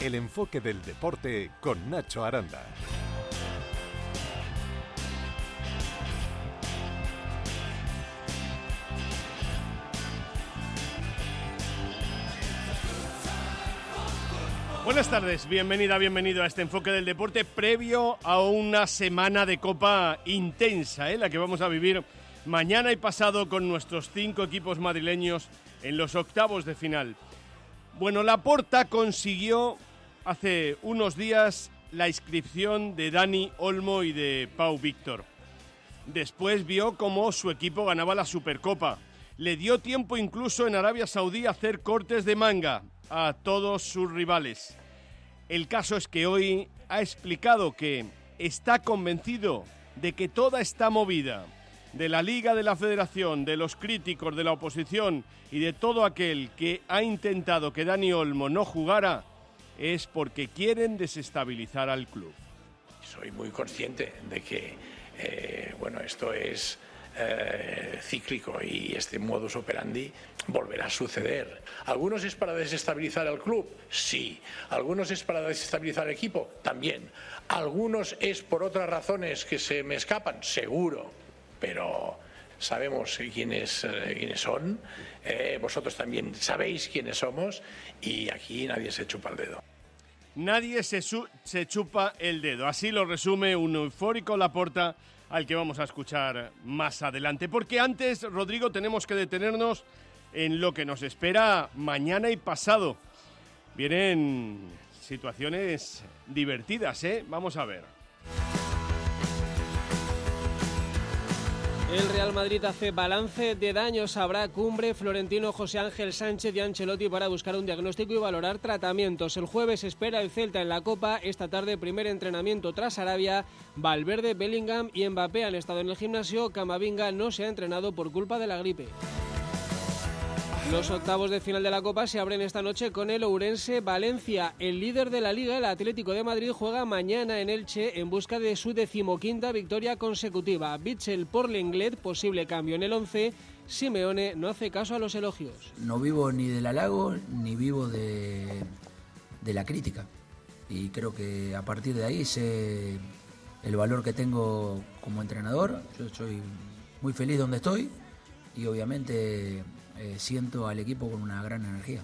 El enfoque del deporte con Nacho Aranda. Buenas tardes, bienvenido a este enfoque del deporte previo a una semana de Copa intensa, la que vamos a vivir mañana y pasado con nuestros 5 equipos madrileños en los octavos de final. Bueno, Laporta consiguió hace unos días la inscripción de Dani Olmo y de Pau Víctor. Después vio cómo su equipo ganaba la Supercopa. Le dio tiempo incluso en Arabia Saudí a hacer cortes de manga a todos sus rivales. El caso es que hoy ha explicado que está convencido de que toda esta movida de la Liga, de la Federación, de los críticos, de la oposición y de todo aquel que ha intentado que Dani Olmo no jugara es porque quieren desestabilizar al club. Soy muy consciente de que esto es cíclico y este modus operandi volverá a suceder. ¿Algunos es para desestabilizar al club? Sí. ¿Algunos es para desestabilizar al equipo? También. ¿Algunos es por otras razones que se me escapan? Seguro. Pero sabemos quiénes son, vosotros también sabéis quiénes somos y aquí nadie se chupa el dedo. Nadie se chupa el dedo. Así lo resume un eufórico Laporta al que vamos a escuchar más adelante. Porque antes, Rodrigo, tenemos que detenernos en lo que nos espera mañana y pasado. Vienen situaciones divertidas, Vamos a ver. El Real Madrid hace balance de daños. Habrá cumbre Florentino, José Ángel Sánchez y Ancelotti para buscar un diagnóstico y valorar tratamientos. El jueves espera el Celta en la Copa. Esta tarde primer entrenamiento tras Arabia. Valverde, Bellingham y Mbappé han estado en el gimnasio. Camavinga no se ha entrenado por culpa de la gripe. Los octavos de final de la Copa se abren esta noche con el Ourense-Valencia. El líder de la Liga, el Atlético de Madrid, juega mañana en Elche en busca de su 15ª victoria consecutiva. Bitzel por Lenglet, posible cambio en el 11. Simeone no hace caso a los elogios. No vivo ni del halago ni vivo de la crítica. Y creo que a partir de ahí sé el valor que tengo como entrenador. Yo soy muy feliz donde estoy y obviamente siento al equipo con una gran energía.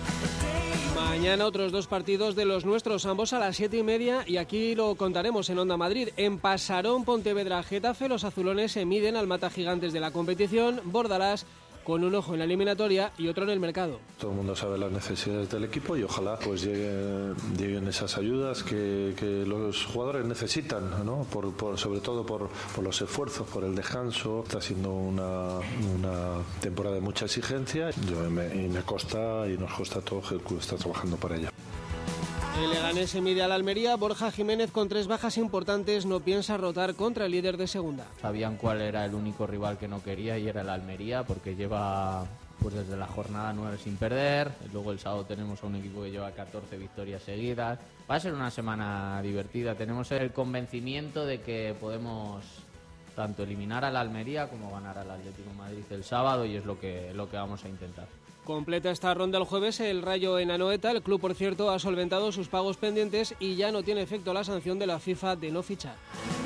Mañana otros 2 partidos de los nuestros, ambos a las 7:30 y aquí lo contaremos en Onda Madrid. En Pasarón, Pontevedra, Getafe, los azulones se miden al matagigantes de la competición, Bordalás con un ojo en la eliminatoria y otro en el mercado. Todo el mundo sabe las necesidades del equipo y ojalá pues lleguen esas ayudas que los jugadores necesitan, ¿no? Sobre todo por los esfuerzos, por el descanso. Está siendo una temporada de mucha exigencia y me consta y nos consta a todos que el club está trabajando para ello. El Leganés se mide al Almería. Borja Jiménez, con 3 bajas importantes, no piensa rotar contra el líder de segunda. Sabían cuál era el único rival que no quería y era el Almería, porque lleva desde la jornada 9 sin perder. Luego el sábado tenemos a un equipo que lleva 14 victorias seguidas. Va a ser una semana divertida. Tenemos el convencimiento de que podemos tanto eliminar al Almería como ganar al Atlético de Madrid el sábado y es lo que vamos a intentar. Completa esta ronda el jueves el Rayo en Anoeta. El club, por cierto, ha solventado sus pagos pendientes y ya no tiene efecto la sanción de la FIFA de no fichar.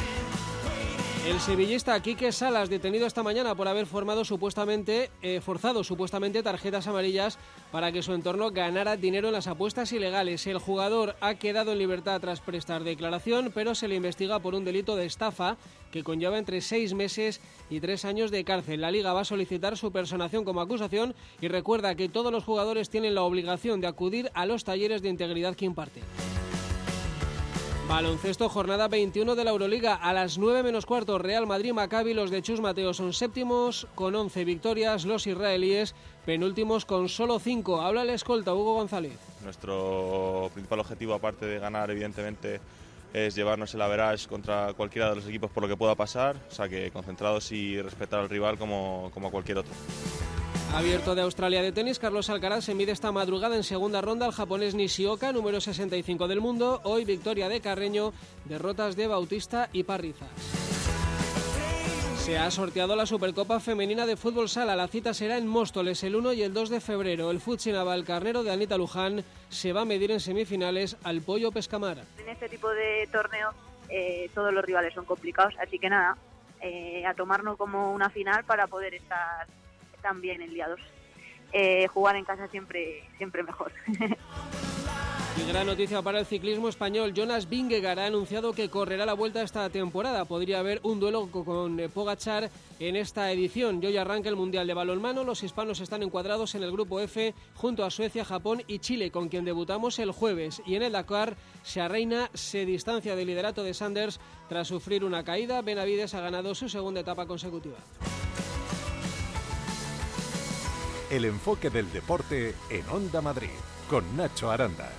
El sevillista Quique Salas, detenido esta mañana por haber forzado supuestamente tarjetas amarillas para que su entorno ganara dinero en las apuestas ilegales. El jugador ha quedado en libertad tras prestar declaración, pero se le investiga por un delito de estafa que conlleva entre 6 meses y 3 años de cárcel. La Liga va a solicitar su personación como acusación y recuerda que todos los jugadores tienen la obligación de acudir a los talleres de integridad que imparte. Baloncesto, jornada 21 de la Euroliga. A las 9:15, Real Madrid-Maccabi. Los de Chus Mateo son séptimos con 11 victorias. Los israelíes penúltimos con solo 5. Habla el escolta Hugo González. Nuestro principal objetivo, aparte de ganar, evidentemente, es llevarnos el average contra cualquiera de los equipos por lo que pueda pasar. O sea que concentrados y respetar al rival como a cualquier otro. Abierto de Australia de tenis, Carlos Alcaraz se mide esta madrugada en segunda ronda al japonés Nishioka, número 65 del mundo. Hoy victoria de Carreño, derrotas de Bautista y Parrizas. Se ha sorteado la Supercopa Femenina de Fútbol Sala. La cita será en Móstoles el 1 y el 2 de febrero. El Futsi Navalcarnero de Anita Luján se va a medir en semifinales al Pollo Pescamar. En este tipo de torneos todos los rivales son complicados, así que nada, a tomarnos como una final para poder estar también el día 2. Jugar en casa siempre mejor. Y gran noticia para el ciclismo español. Jonas Vingegaard ha anunciado que correrá la Vuelta esta temporada. Podría haber un duelo con Pogačar en esta edición. Y hoy arranca el Mundial de Balonmano. Los hispanos están encuadrados en el grupo F junto a Suecia, Japón y Chile, con quien debutamos el jueves. Y en el Dakar, Xarreina se distancia del liderato de Sanders tras sufrir una caída. Benavides ha ganado su segunda etapa consecutiva. El enfoque del deporte en Onda Madrid, con Nacho Aranda.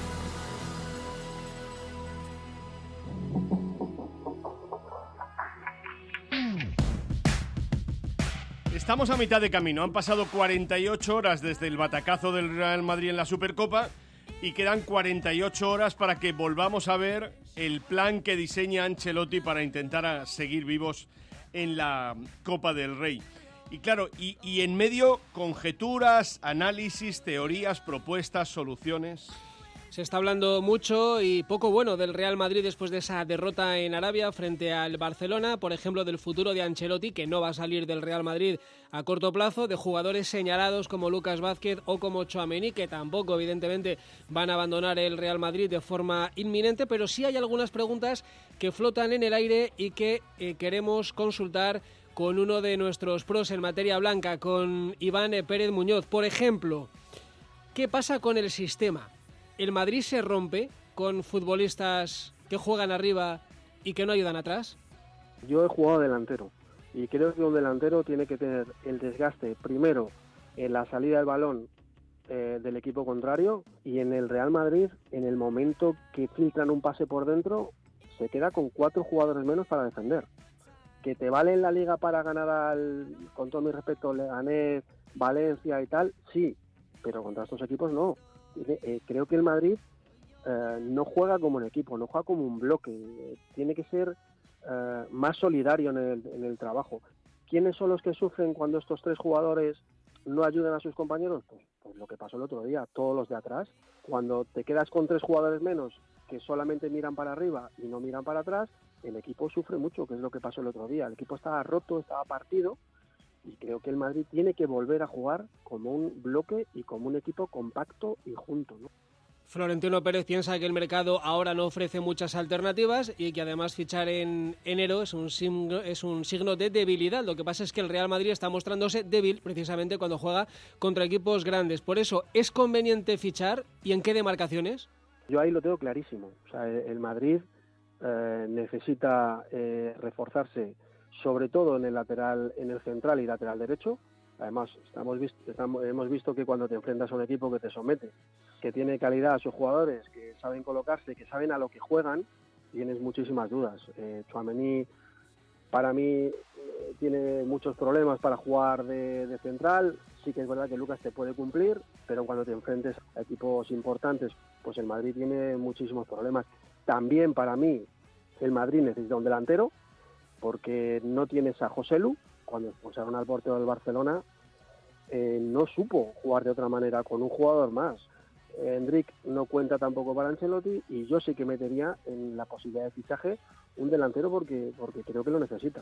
Estamos a mitad de camino. Han pasado 48 horas desde el batacazo del Real Madrid en la Supercopa y quedan 48 horas para que volvamos a ver el plan que diseña Ancelotti para intentar seguir vivos en la Copa del Rey. Y claro, y en medio, conjeturas, análisis, teorías, propuestas, soluciones. Se está hablando mucho y poco bueno del Real Madrid después de esa derrota en Arabia frente al Barcelona, por ejemplo, del futuro de Ancelotti, que no va a salir del Real Madrid a corto plazo, de jugadores señalados como Lucas Vázquez o como Tchouaméni, que tampoco evidentemente van a abandonar el Real Madrid de forma inminente, pero sí hay algunas preguntas que flotan en el aire y que queremos consultar con uno de nuestros pros en materia blanca, con Iván Pérez Muñoz. Por ejemplo, ¿qué pasa con el sistema? ¿El Madrid se rompe con futbolistas que juegan arriba y que no ayudan atrás? Yo he jugado delantero y creo que un delantero tiene que tener el desgaste primero en la salida del balón del equipo contrario, y en el Real Madrid, en el momento que filtran un pase por dentro, se queda con 4 jugadores menos para defender. Que te vale en la Liga para ganar con todo mi respeto, Leganés, Valencia y tal, sí, pero contra estos equipos no. Creo que el Madrid no juega como un equipo, no juega como un bloque. Tiene que ser más solidario en el trabajo. ¿Quiénes son los que sufren cuando estos 3 jugadores no ayudan a sus compañeros? Pues lo que pasó el otro día, todos los de atrás. Cuando te quedas con 3 jugadores menos que solamente miran para arriba y no miran para atrás, el equipo sufre mucho, que es lo que pasó el otro día. El equipo estaba roto, estaba partido, y creo que el Madrid tiene que volver a jugar como un bloque y como un equipo compacto y junto, ¿no? Florentino Pérez piensa que el mercado ahora no ofrece muchas alternativas y que además fichar en enero es un signo de debilidad. Lo que pasa es que el Real Madrid está mostrándose débil precisamente cuando juega contra equipos grandes. Por eso, ¿es conveniente fichar y en qué demarcaciones? Yo ahí lo tengo clarísimo. O sea, el Madrid necesita reforzarse, sobre todo en el central y lateral derecho. Además, hemos visto que cuando te enfrentas a un equipo que te somete, que tiene calidad a sus jugadores, que saben colocarse, que saben a lo que juegan, tienes muchísimas dudas. Tchouaméni, para mí, tiene muchos problemas para jugar de central. Sí que es verdad que Lucas te puede cumplir, pero cuando te enfrentes a equipos importantes, pues el Madrid tiene muchísimos problemas. También para mí el Madrid necesita un delantero, porque no tienes a Joselu. Cuando expulsaron al portero del Barcelona, no supo jugar de otra manera con un jugador más. Endrick no cuenta tampoco para Ancelotti, y yo sí que metería en la posibilidad de fichaje un delantero porque creo que lo necesita.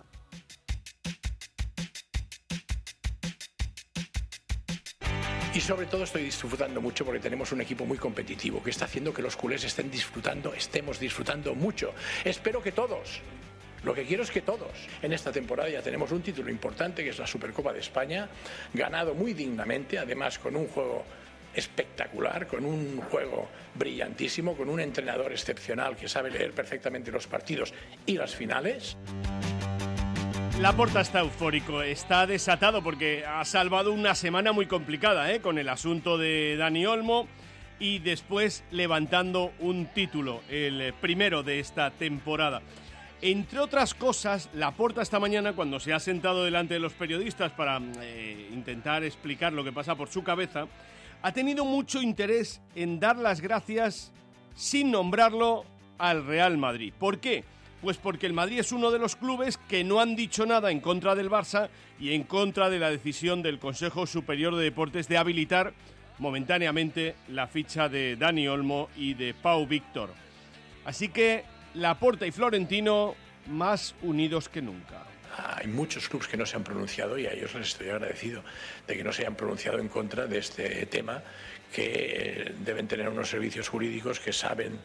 Y sobre todo estoy disfrutando mucho porque tenemos un equipo muy competitivo que está haciendo que los culés estemos disfrutando mucho. Espero que todos. Lo que quiero es que todos. En esta temporada ya tenemos un título importante, que es la Supercopa de España, ganado muy dignamente, además con un juego espectacular, con un juego brillantísimo, con un entrenador excepcional que sabe leer perfectamente los partidos y las finales. Laporta está eufórico, está desatado porque ha salvado una semana muy complicada, con el asunto de Dani Olmo, y después levantando un título, el primero de esta temporada. Entre otras cosas, Laporta esta mañana, cuando se ha sentado delante de los periodistas para intentar explicar lo que pasa por su cabeza, ha tenido mucho interés en dar las gracias, sin nombrarlo, al Real Madrid. ¿Por qué? Pues porque el Madrid es uno de los clubes que no han dicho nada en contra del Barça y en contra de la decisión del Consejo Superior de Deportes de habilitar momentáneamente la ficha de Dani Olmo y de Pau Víctor. Así que Laporta y Florentino más unidos que nunca. Hay muchos clubes que no se han pronunciado y a ellos les estoy agradecido de que no se hayan pronunciado en contra de este tema, que deben tener unos servicios jurídicos que saben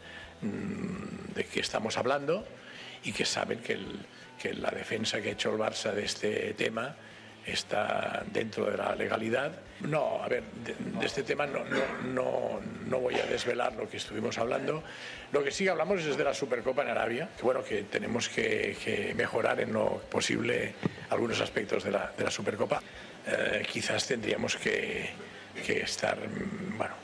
de qué estamos hablando y que saben que la defensa que ha hecho el Barça de este tema está dentro de la legalidad. No, a ver, de este tema no voy a desvelar lo que estuvimos hablando. Lo que sí hablamos es de la Supercopa en Arabia, que bueno, que tenemos que mejorar en lo posible algunos aspectos de la Supercopa. Quizás tendríamos que estar, bueno,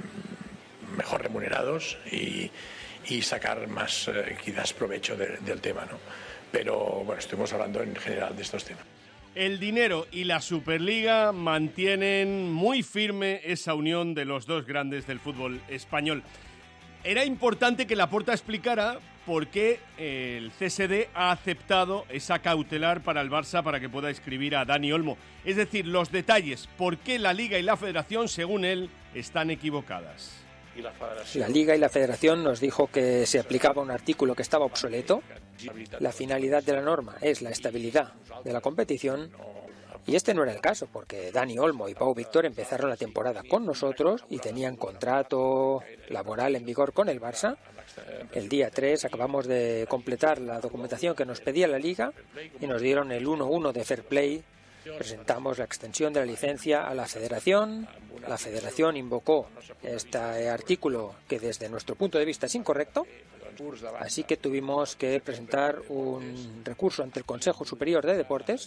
mejor remunerados y sacar más quizás provecho del tema, ¿no? Pero bueno, estuvimos hablando en general de estos temas. El dinero y la Superliga mantienen muy firme esa unión de los dos grandes del fútbol español. Era importante que Laporta explicara por qué el CSD ha aceptado esa cautelar para el Barça para que pueda inscribir a Dani Olmo. Es decir, los detalles, por qué la Liga y la Federación, según él, están equivocadas. La Liga y la Federación nos dijo que se aplicaba un artículo que estaba obsoleto. La finalidad de la norma es la estabilidad de la competición y este no era el caso, porque Dani Olmo y Pau Víctor empezaron la temporada con nosotros y tenían contrato laboral en vigor con el Barça. El día 3 acabamos de completar la documentación que nos pedía la Liga y nos dieron el 1-1 de Fair Play. Presentamos la extensión de la licencia a la Federación. La Federación invocó este artículo que desde nuestro punto de vista es incorrecto, así que tuvimos que presentar un recurso ante el Consejo Superior de Deportes.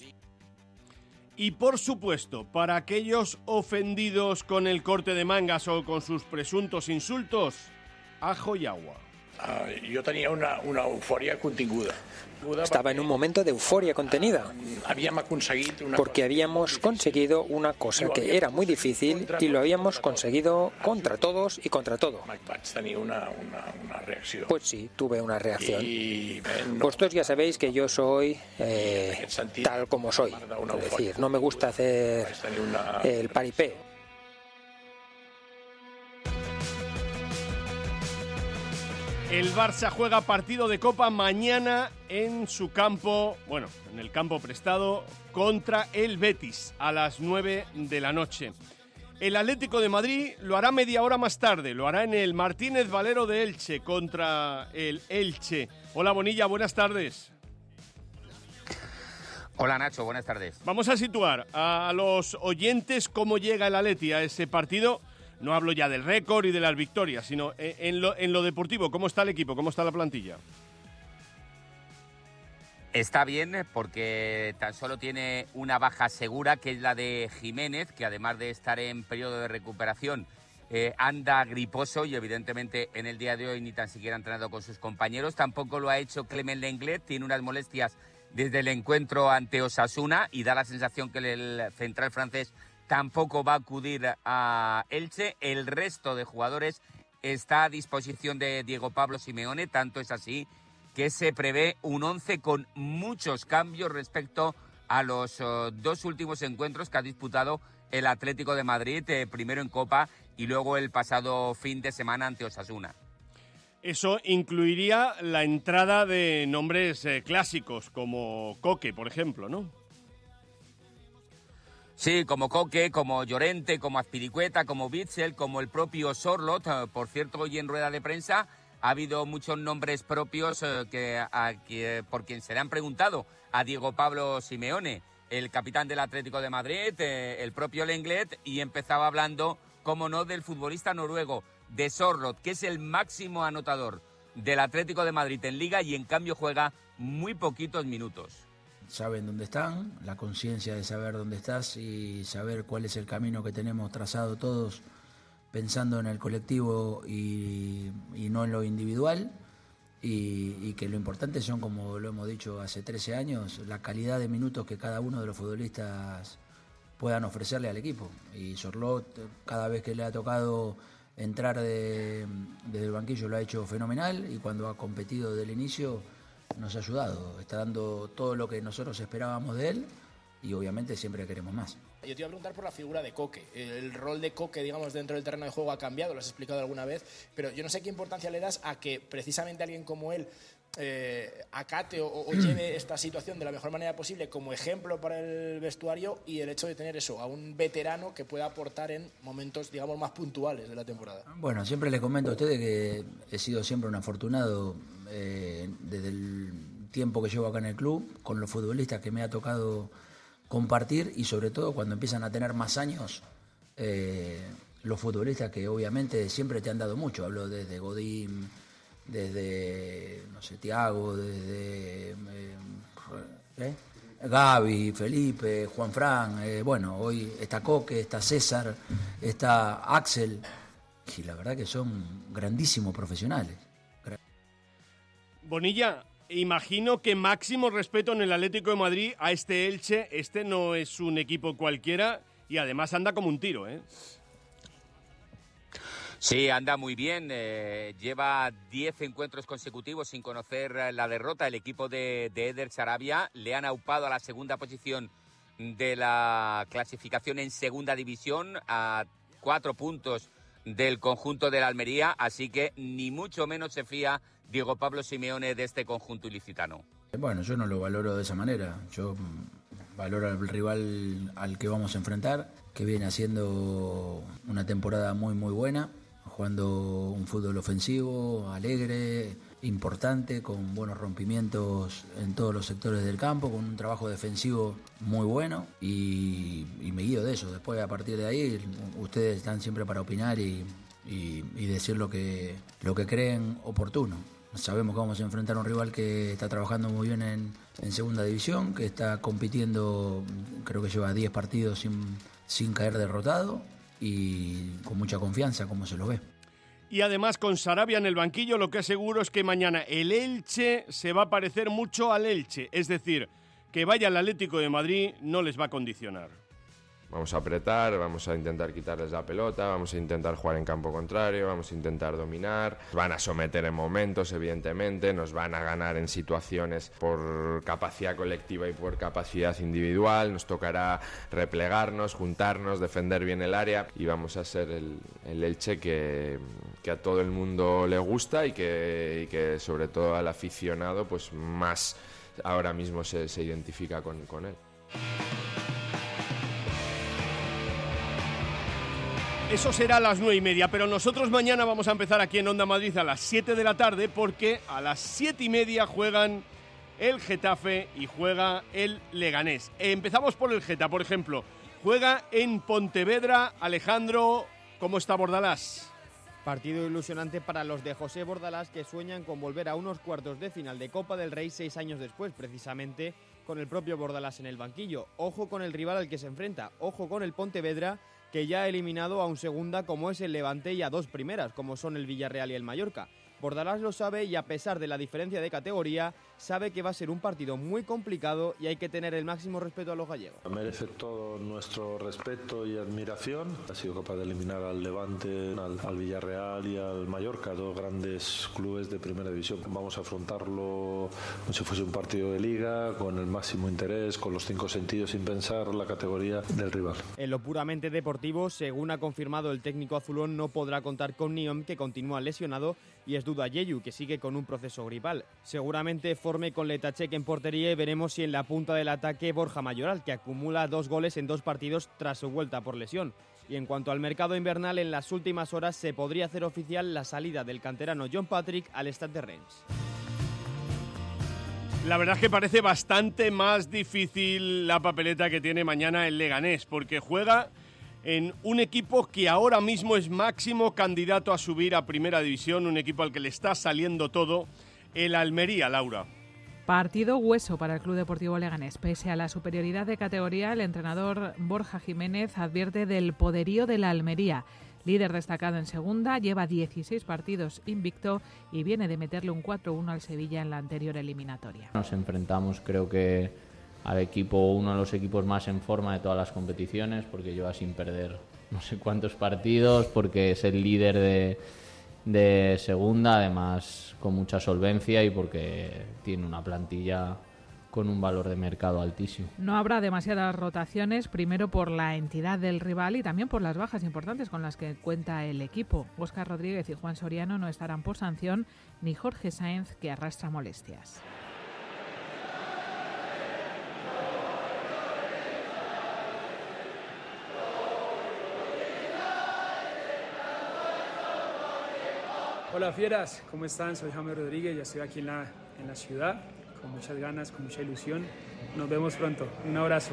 Y por supuesto, para aquellos ofendidos con el corte de mangas o con sus presuntos insultos, ajo y agua. Jo tenia una eufòria continguda. Estaba en un momento de euforia contenida, porque habíamos conseguido una cosa que era muy difícil y lo habíamos conseguido contra todos y contra todo. Pues sí, tuve una reacción. Vosotros ya sabéis que yo soy tal como soy, es decir, no me gusta hacer el paripé. El Barça juega partido de Copa mañana en su campo, bueno, en el campo prestado, contra el Betis a las 9 de la noche. El Atlético de Madrid lo hará media hora más tarde, lo hará en el Martínez Valero de Elche contra el Elche. Hola Bonilla, buenas tardes. Hola Nacho, buenas tardes. Vamos a situar a los oyentes cómo llega el Atleti a ese partido. No hablo ya del récord y de las victorias, sino en lo deportivo. ¿Cómo está el equipo? ¿Cómo está la plantilla? Está bien porque tan solo tiene una baja segura, que es la de Jiménez, que además de estar en periodo de recuperación, anda griposo y evidentemente en el día de hoy ni tan siquiera ha entrenado con sus compañeros. Tampoco lo ha hecho Clement Lenglet, tiene unas molestias desde el encuentro ante Osasuna y da la sensación que el central francés tampoco va a acudir a Elche. El resto de jugadores está a disposición de Diego Pablo Simeone, tanto es así que se prevé un 11 con muchos cambios respecto a los dos últimos encuentros que ha disputado el Atlético de Madrid, primero en Copa y luego el pasado fin de semana ante Osasuna. Eso incluiría la entrada de nombres clásicos como Coque, por ejemplo, ¿no? Sí, como Coque, como Llorente, como Azpilicueta, como Witsel, como el propio Sorloth. Por cierto, hoy en rueda de prensa ha habido muchos nombres propios por quien se le han preguntado a Diego Pablo Simeone, el capitán del Atlético de Madrid, el propio Lenglet, y empezaba hablando, cómo no, del futbolista noruego, de Sorloth, que es el máximo anotador del Atlético de Madrid en Liga y en cambio juega muy poquitos minutos. Saben dónde están, la conciencia de saber dónde estás y saber cuál es el camino que tenemos trazado todos, pensando en el colectivo y no en lo individual, y que lo importante son, como lo hemos dicho hace 13 años, la calidad de minutos que cada uno de los futbolistas puedan ofrecerle al equipo. Y Sorloth, cada vez que le ha tocado entrar desde el banquillo, lo ha hecho fenomenal, y cuando ha competido desde el inicio nos ha ayudado, está dando todo lo que nosotros esperábamos de él y obviamente siempre queremos más. Yo te iba a preguntar por la figura de Coque. El rol de Coque, digamos, dentro del terreno de juego ha cambiado, lo has explicado alguna vez, pero yo no sé qué importancia le das a que precisamente alguien como él acate o lleve esta situación de la mejor manera posible como ejemplo para el vestuario, y el hecho de tener eso a un veterano que pueda aportar en momentos, digamos, más puntuales de la temporada. Bueno, siempre les comento a ustedes que he sido siempre un afortunado desde el tiempo que llevo acá en el club, con los futbolistas que me ha tocado compartir, y sobre todo cuando empiezan a tener más años, los futbolistas que obviamente siempre te han dado mucho. Hablo desde Godín, desde, no sé, Thiago, desde Gaby, Felipe, Juanfran, bueno, hoy está Coque, está César, está Axel, y la verdad que son grandísimos profesionales. Bonilla, imagino que máximo respeto en el Atlético de Madrid a este Elche. Este no es un equipo cualquiera y además anda como un tiro, ¿eh? Sí, anda muy bien. Lleva 10 encuentros consecutivos sin conocer la derrota. El equipo de Eder Sarabia le han aupado a la segunda posición de la clasificación en segunda división, a 4 puntos del conjunto de la Almería, así que ni mucho menos se fía Diego Pablo Simeone de este conjunto ilicitano. Bueno, yo no lo valoro de esa manera. Yo valoro al rival al que vamos a enfrentar, que viene haciendo una temporada muy muy buena, jugando un fútbol ofensivo, alegre, importante, con buenos rompimientos en todos los sectores del campo, con un trabajo defensivo muy bueno, y me guío de eso. Después, a partir de ahí, ustedes están siempre para opinar y decir lo que creen oportuno. Sabemos que vamos a enfrentar a un rival que está trabajando muy bien en segunda división, que está compitiendo, creo que lleva 10 partidos sin caer derrotado, y con mucha confianza, como se lo ve. Y además, con Sarabia en el banquillo, lo que es seguro es que mañana el Elche se va a parecer mucho al Elche. Es decir, que vaya al Atlético de Madrid no les va a condicionar. Vamos a apretar, vamos a intentar quitarles la pelota, vamos a intentar jugar en campo contrario, vamos a intentar dominar. Nos van a someter en momentos, evidentemente, nos van a ganar en situaciones por capacidad colectiva y por capacidad individual. Nos tocará replegarnos, juntarnos, defender bien el área, y vamos a ser el Elche que a todo el mundo le gusta y que sobre todo al aficionado pues más ahora mismo se identifica con él. Eso será a las 9:30, pero nosotros mañana vamos a empezar aquí en Onda Madrid a las 7 de la tarde, porque a las 7:30 juegan el Getafe y juega el Leganés. Empezamos por el Geta, por ejemplo. Juega en Pontevedra. Alejandro, ¿cómo está Bordalás? Partido ilusionante para los de José Bordalás, que sueñan con volver a unos cuartos de final de Copa del Rey 6 años después, precisamente con el propio Bordalás en el banquillo. Ojo con el rival al que se enfrenta, ojo con el Pontevedra, que ya ha eliminado a un segunda como es el Levante y a 2 primeras, como son el Villarreal y el Mallorca. Bordalás lo sabe, y a pesar de la diferencia de categoría, sabe que va a ser un partido muy complicado y hay que tener el máximo respeto a los gallegos. Merece todo nuestro respeto y admiración. Ha sido capaz de eliminar al Levante, al Villarreal y al Mallorca, 2 grandes clubes de primera división. Vamos a afrontarlo como si fuese un partido de liga, con el máximo interés, con los 5 sentidos, sin pensar la categoría del rival. En lo puramente deportivo, según ha confirmado el técnico azulón, no podrá contar con Niom, que continúa lesionado, y es duda Yeyu, que sigue con un proceso gripal. Seguramente forme con Letachek en portería, y veremos si en la punta del ataque Borja Mayoral, que acumula 2 goles en 2 partidos tras su vuelta por lesión. Y en cuanto al mercado invernal, en las últimas horas se podría hacer oficial la salida del canterano John Patrick al Stade de Reims. La verdad es que parece bastante más difícil la papeleta que tiene mañana el Leganés, porque juega en un equipo que ahora mismo es máximo candidato a subir a Primera División, un equipo al que le está saliendo todo, el Almería, Laura. Partido hueso para el Club Deportivo Leganés. Pese a la superioridad de categoría, el entrenador Borja Jiménez advierte del poderío de la Almería. Líder destacado en segunda, lleva 16 partidos invicto y viene de meterle un 4-1 al Sevilla en la anterior eliminatoria. Nos enfrentamos, creo que al equipo, uno de los equipos más en forma de todas las competiciones, porque lleva sin perder no sé cuántos partidos, porque es el líder de segunda, además con mucha solvencia y porque tiene una plantilla con un valor de mercado altísimo. No habrá demasiadas rotaciones, primero por la entidad del rival y también por las bajas importantes con las que cuenta el equipo. Óscar Rodríguez y Juan Soriano no estarán por sanción, ni Jorge Sáenz, que arrastra molestias. Hola fieras, ¿cómo están? Soy James Rodríguez, ya estoy aquí en la ciudad, con muchas ganas, con mucha ilusión. Nos vemos pronto, un abrazo.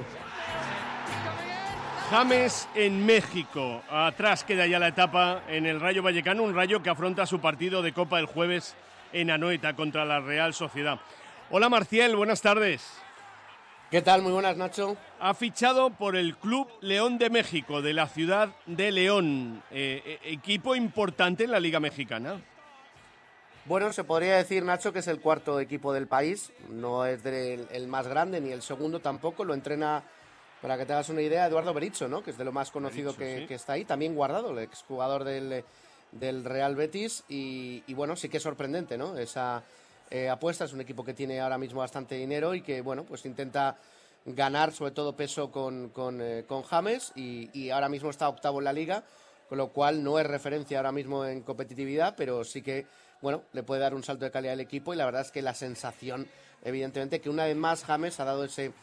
James en México, atrás queda ya la etapa en el Rayo Vallecano, un Rayo que afronta su partido de Copa el jueves en Anoeta contra la Real Sociedad. Hola Marcial, buenas tardes. ¿Qué tal? Muy buenas, Nacho. Ha fichado por el Club León de México, de la ciudad de León, equipo importante en la Liga Mexicana. Bueno, se podría decir, Nacho, que es el cuarto equipo del país. No es el más grande, ni el segundo tampoco. Lo entrena, para que te hagas una idea, Eduardo Berizzo, ¿no? Que es de lo más conocido que está ahí. También Guardado, el exjugador del Real Betis. Y bueno, sí que es sorprendente, ¿no? Esa apuesta. Es un equipo que tiene ahora mismo bastante dinero y que, bueno, pues intenta ganar sobre todo peso con James. Y ahora mismo está octavo en la Liga, con lo cual no es referencia ahora mismo en competitividad, pero sí que, bueno, le puede dar un salto de calidad al equipo y la verdad es que la sensación, evidentemente, que una vez más James ha dado ese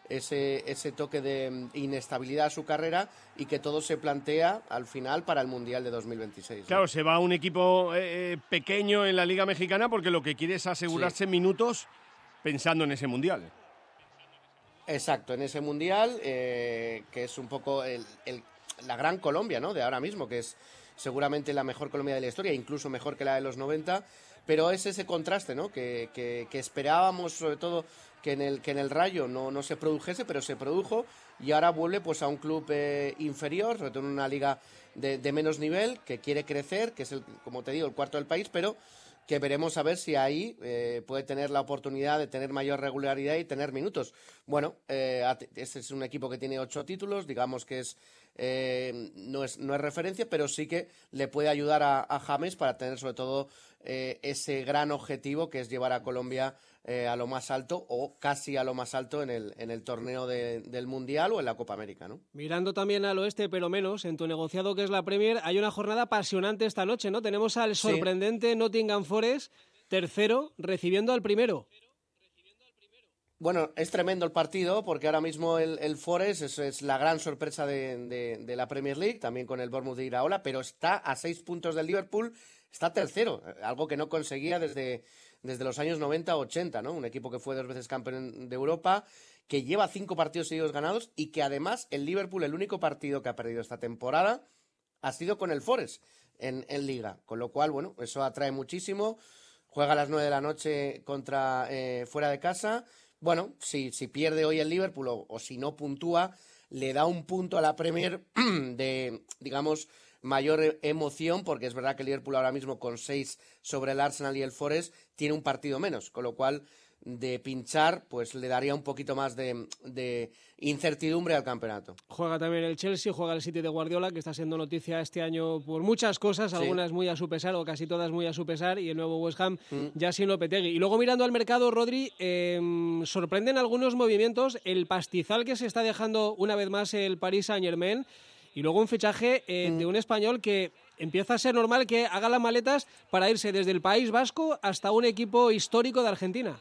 toque de inestabilidad a su carrera y que todo se plantea al final para el Mundial de 2026. Claro, se va a un equipo pequeño en la Liga Mexicana porque lo que quiere es asegurarse minutos pensando en ese Mundial. Exacto, en ese Mundial, que es un poco la gran Colombia, ¿no?, de ahora mismo, que es seguramente la mejor Colombia de la historia, incluso mejor que la de los 90, pero es ese contraste, ¿no?, que esperábamos sobre todo que en el Rayo no se produjese, pero se produjo y ahora vuelve pues a un club inferior, sobre todo en una liga de menos nivel, que quiere crecer, que es, como te digo, el cuarto del país, pero que veremos a ver si ahí puede tener la oportunidad de tener mayor regularidad y tener minutos. Bueno, este es un equipo que tiene 8 títulos, digamos que no es referencia, pero sí que le puede ayudar a James para tener sobre todo ese gran objetivo que es llevar a Colombia a lo más alto o casi a lo más alto en el torneo del Mundial o en la Copa América, ¿no? Mirando también al oeste, pero menos, en tu negociado que es la Premier, hay una jornada apasionante esta noche, ¿no? Tenemos al sorprendente Nottingham Forest, tercero, recibiendo al primero. Bueno, es tremendo el partido porque ahora mismo el Forest es la gran sorpresa de la Premier League, también con el Bournemouth de Iraola, pero está a 6 puntos del Liverpool, está tercero, algo que no conseguía desde los años 90-80, ¿no? Un equipo que fue 2 veces campeón de Europa, que lleva 5 partidos seguidos ganados y que además el Liverpool, el único partido que ha perdido esta temporada, ha sido con el Forest en Liga, con lo cual, bueno, eso atrae muchísimo. Juega a las 9 de la noche fuera de casa. Bueno, si pierde hoy el Liverpool o si no puntúa, le da un punto a la Premier de, digamos, mayor emoción, porque es verdad que el Liverpool ahora mismo con 6 sobre el Arsenal y el Forest tiene un partido menos, con lo cual de pinchar pues le daría un poquito más de incertidumbre al campeonato. Juega también el Chelsea, juega el City de Guardiola, que está siendo noticia este año por muchas cosas, algunas muy a su pesar o casi todas muy a su pesar, y el nuevo West Ham ya sin Lopetegui. Y luego mirando al mercado, Rodri, sorprenden algunos movimientos, el pastizal que se está dejando una vez más el Paris Saint-Germain, y luego un fichaje de un español que empieza a ser normal que haga las maletas para irse desde el País Vasco hasta un equipo histórico de Argentina.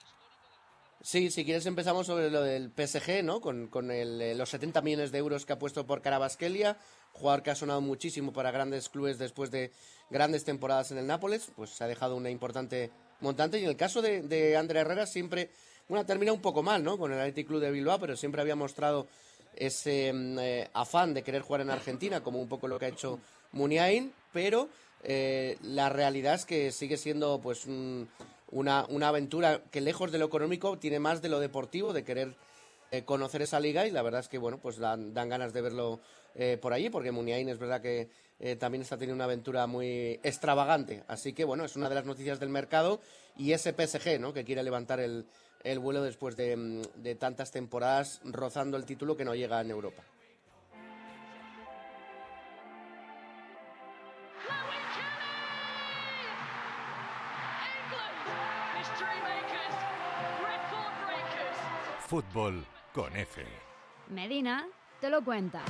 Sí, si quieres empezamos sobre lo del PSG, ¿no? Con los 70 millones de euros que ha puesto por Kvaratskhelia, jugador que ha sonado muchísimo para grandes clubes después de grandes temporadas en el Nápoles, pues se ha dejado una importante montante. Y en el caso de Ander Herrera siempre, bueno, termina un poco mal, ¿no? Con el Athletic Club de Bilbao, pero siempre había mostrado ese afán de querer jugar en Argentina, como un poco lo que ha hecho Muniain, pero la realidad es que sigue siendo pues una aventura que lejos de lo económico tiene más de lo deportivo, de querer conocer esa liga, y la verdad es que bueno, pues dan ganas de verlo por allí, porque Muniain es verdad que también está teniendo una aventura muy extravagante, así que bueno, es una de las noticias del mercado, y ese PSG, ¿no?, que quiere levantar el vuelo después de tantas temporadas rozando el título que no llega en Europa. Fútbol con F. Medina te lo cuenta.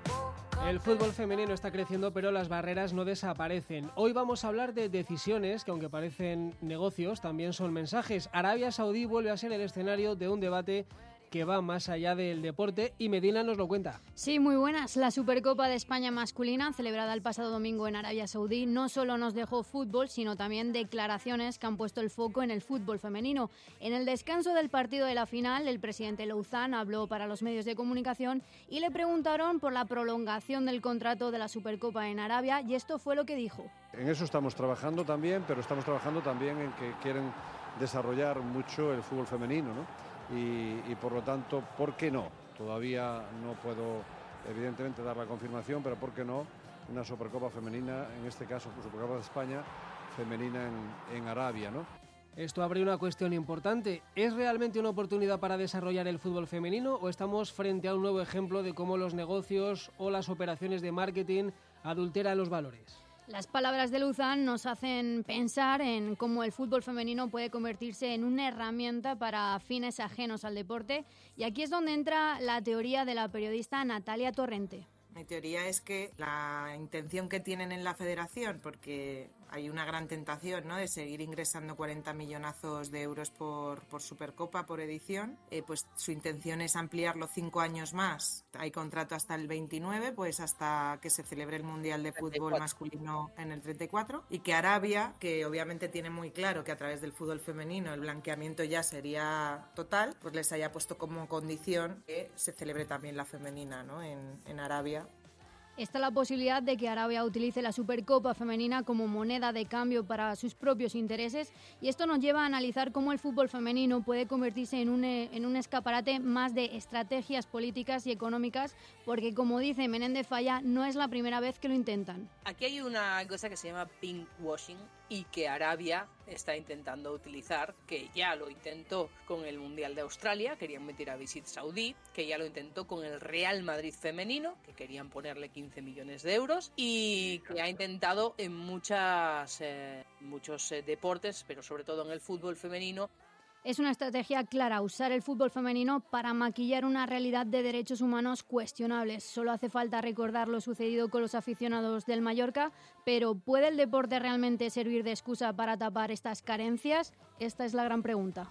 El fútbol femenino está creciendo, pero las barreras no desaparecen. Hoy vamos a hablar de decisiones que, aunque parecen negocios, también son mensajes. Arabia Saudí vuelve a ser el escenario de un debate que va más allá del deporte y Medina nos lo cuenta. Sí, muy buenas. La Supercopa de España masculina, celebrada el pasado domingo en Arabia Saudí, no solo nos dejó fútbol, sino también declaraciones que han puesto el foco en el fútbol femenino. En el descanso del partido de la final, el presidente Louzán habló para los medios de comunicación y le preguntaron por la prolongación del contrato de la Supercopa en Arabia, y esto fue lo que dijo. En eso estamos trabajando también, pero estamos trabajando también en que quieren desarrollar mucho el fútbol femenino, ¿no? Y por lo tanto, ¿por qué no? Todavía no puedo evidentemente dar la confirmación, pero ¿por qué no? Una Supercopa femenina, en este caso Supercopa de España, femenina en Arabia, ¿no? Esto abre una cuestión importante. ¿Es realmente una oportunidad para desarrollar el fútbol femenino o estamos frente a un nuevo ejemplo de cómo los negocios o las operaciones de marketing adulteran los valores? Las palabras de Louzán nos hacen pensar en cómo el fútbol femenino puede convertirse en una herramienta para fines ajenos al deporte, y aquí es donde entra la teoría de la periodista Natalia Torrente. Mi teoría es que la intención que tienen en la federación, porque hay una gran tentación, ¿no?, de seguir ingresando 40 millonazos de euros por Supercopa, por edición, pues su intención es ampliarlo 5 años más. Hay contrato hasta el 29, pues hasta que se celebre el Mundial de Fútbol masculino en el 34, y que Arabia, que obviamente tiene muy claro que a través del fútbol femenino el blanqueamiento ya sería total, pues les haya puesto como condición que se celebre también la femenina, ¿no?, en Arabia. Está la posibilidad de que Arabia utilice la Supercopa femenina como moneda de cambio para sus propios intereses, y esto nos lleva a analizar cómo el fútbol femenino puede convertirse en un escaparate más de estrategias políticas y económicas, porque, como dice Menéndez Falla, no es la primera vez que lo intentan. Aquí hay una cosa que se llama pinkwashing y que Arabia está intentando utilizar, que ya lo intentó con el Mundial de Australia, querían meter a Visit Saudí, que ya lo intentó con el Real Madrid femenino, que querían ponerle 15 millones de euros, y que ha intentado en muchos deportes, pero sobre todo en el fútbol femenino. Es una estrategia clara usar el fútbol femenino para maquillar una realidad de derechos humanos cuestionables. Solo hace falta recordar lo sucedido con los aficionados del Mallorca, pero ¿puede el deporte realmente servir de excusa para tapar estas carencias? Esta es la gran pregunta.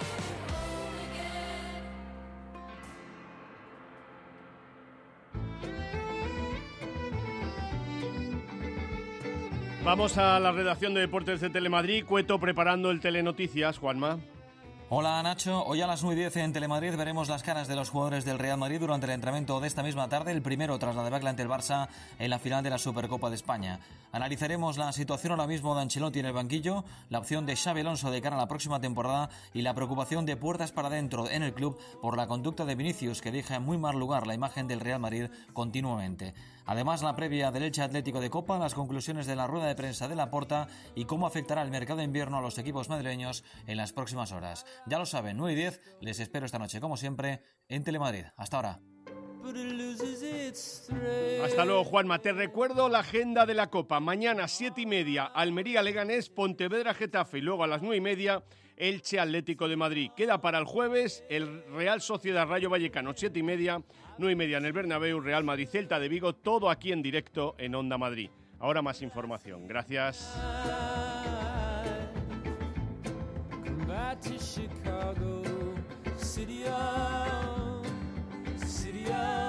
Vamos a la redacción de Deportes de Telemadrid. Cueto preparando el Telenoticias, Juanma. Hola Nacho, hoy a las 9:10 en Telemadrid veremos las caras de los jugadores del Real Madrid durante el entrenamiento de esta misma tarde, el primero tras la debacle ante el Barça en la final de la Supercopa de España. Analizaremos la situación ahora mismo de Ancelotti en el banquillo, la opción de Xabi Alonso de cara a la próxima temporada y la preocupación de puertas para adentro en el club por la conducta de Vinicius, que deja en muy mal lugar la imagen del Real Madrid continuamente. Además, la previa del Elche Atlético de Copa, las conclusiones de la rueda de prensa de Laporta y cómo afectará el mercado de invierno a los equipos madrileños en las próximas horas. Ya lo saben, 9:10, les espero esta noche, como siempre, en Telemadrid. Hasta ahora. Hasta luego, Juanma. Te recuerdo la agenda de la Copa. Mañana 7:30, Almería Leganés, Pontevedra Getafe, y luego a las 9:30, Elche Atlético de Madrid. Queda para el jueves el Real Sociedad Rayo Vallecano, 7:30, 9:30 en el Bernabéu, Real Madrid Celta de Vigo, todo aquí en directo en Onda Madrid. Ahora más información. Gracias.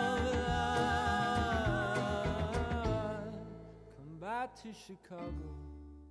To Chicago.